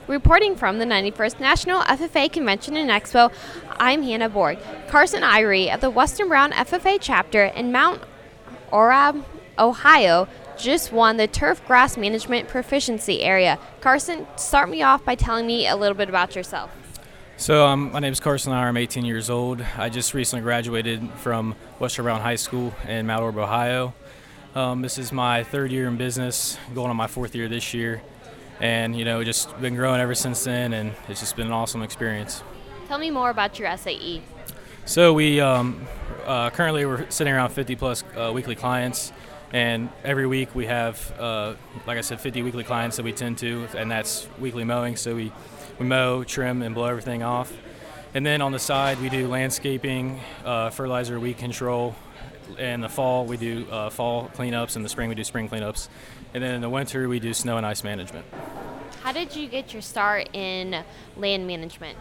Reporting from the 91st National FFA Convention and Expo, I'm Hannah Borg. Carson Irie of the Weston Brown FFA chapter in Mount Orab, Ohio, just won the Turf Grass Management Proficiency Area. Carson, start me off by telling me a little bit about yourself. So my name is Carson Irie. I'm 18 years old. I just recently graduated from Weston Brown High School in Mount Orab, Ohio. This is my third year in business, going on my fourth year this year. And, just been growing ever since then, and it's just been an awesome experience. Tell me more about your SAE. So we currently we're sitting around 50-plus weekly clients, and every week we have, like I said, 50 weekly clients that we tend to, and that's weekly mowing. So we mow, trim, and blow everything off. And then on the side, we do landscaping, fertilizer, weed control. In the fall, we do fall cleanups. In the spring, we do spring cleanups. And then in the winter, we do snow and ice management. How did you get your start in land management?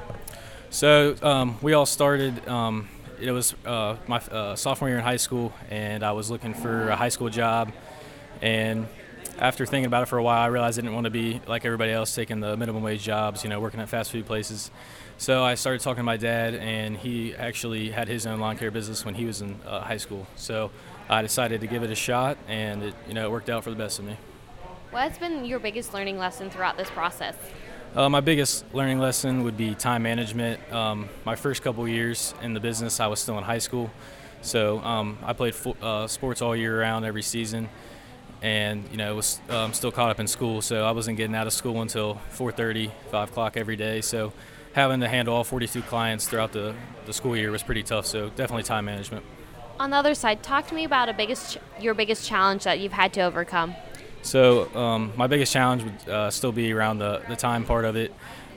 So we all started, it was my sophomore year in high school, and I was looking for a high school job. And after thinking about it for a while, I realized I didn't want to be like everybody else, taking the minimum wage jobs, working at fast food places. So I started talking to my dad, and he actually had his own lawn care business when he was in high school. So I decided to give it a shot, and it worked out for the best of me. What has been your biggest learning lesson throughout this process? My biggest learning lesson would be time management. My first couple years in the business, I was still in high school. So I played sports all year round, every season, and was still caught up in school. So I wasn't getting out of school until 4:30, 5 o'clock every day. So having to handle all 42 clients throughout the school year was pretty tough. So definitely time management. On the other side, talk to me about your biggest challenge that you've had to overcome. So my biggest challenge would still be around the time part of it.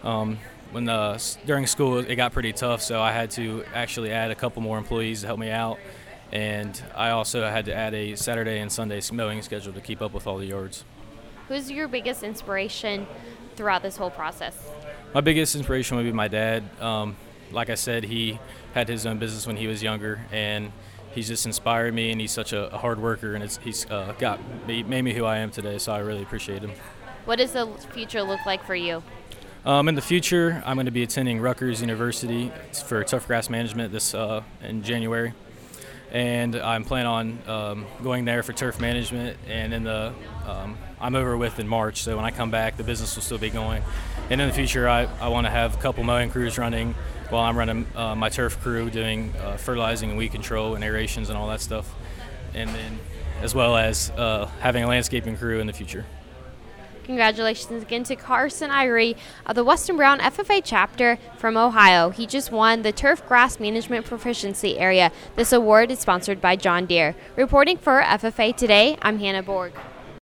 During school, it got pretty tough, so I had to actually add a couple more employees to help me out. And I also had to add a Saturday and Sunday mowing schedule to keep up with all the yards. Who's your biggest inspiration throughout this whole process? My biggest inspiration would be my dad. Like I said, he had his own business when he was younger, and he's just inspired me, and he's such a hard worker, and he's made me who I am today, so I really appreciate him. What does the future look like for you? In the future, I'm going to be attending Rutgers University for Turf Grass Management in January, and I'm planning on going there for turf management, and I'm over with in March, so when I come back, the business will still be going. And in the future, I want to have a couple mowing crews running while I'm running my turf crew, doing fertilizing and weed control and aerations and all that stuff, and then as well as having a landscaping crew in the future. Congratulations again to Carson Irie of the Weston Brown FFA chapter from Ohio. He just won the Turf Grass Management Proficiency Area. This award is sponsored by John Deere. Reporting for FFA Today, I'm Hannah Borg.